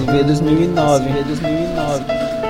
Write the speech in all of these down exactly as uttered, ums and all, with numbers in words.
S V dois mil e nove. dois mil e nove.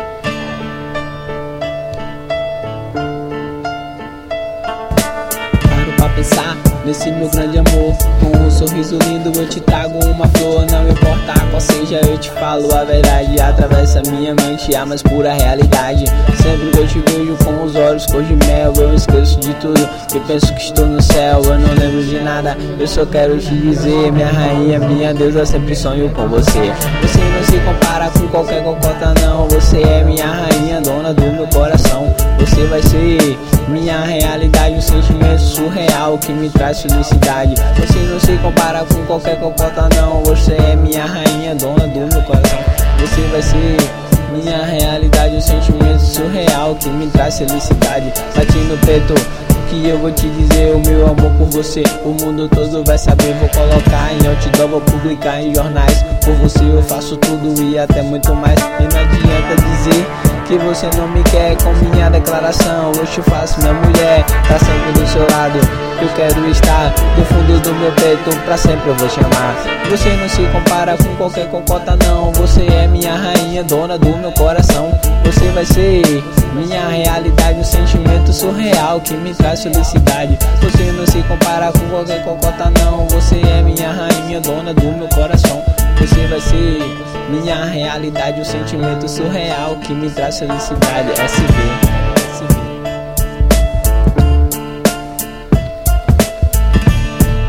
Paro pra pensar nesse meu grande amor. Com um sorriso lindo eu te trago uma flor. Não importa qual seja, eu te falo a verdade. Atravessa minha mente a mais pura realidade. Sempre que eu te vejo com os olhos cor de mel, eu esqueço de tudo e penso que estou no céu. Eu não lembro de nada, eu só quero te dizer: minha rainha, minha deusa, sempre sonho com você. Você não se compara com qualquer cocota não. Você é minha rainha, dona do meu coração. Você vai ser minha realidade, um sentimento surreal que me traz felicidade. Você não se compara com qualquer cocota não. Você é minha rainha, dona do meu coração. Você vai ser minha realidade, um sentimento surreal que me traz felicidade. Bate no peito que eu vou te dizer o meu amor por você. O mundo todo vai saber, vou colocar em outdoor, vou publicar em jornais. Por você eu faço tudo e até muito mais. E não adianta dizer que você não me quer. Com minha declaração eu te faço minha mulher. Tá sempre do seu lado, eu quero estar do fundo do meu peito, pra sempre eu vou chamar. Você não se compara com qualquer cocota não. Você é minha rainha, dona do meu coração. Você vai ser minha realidade, um sentimento surreal que me traz felicidade. Você não se compara com qualquer cocota não. Você é minha rainha, dona do meu coração. Você vai ser minha realidade, um sentimento surreal que me traz felicidade. S V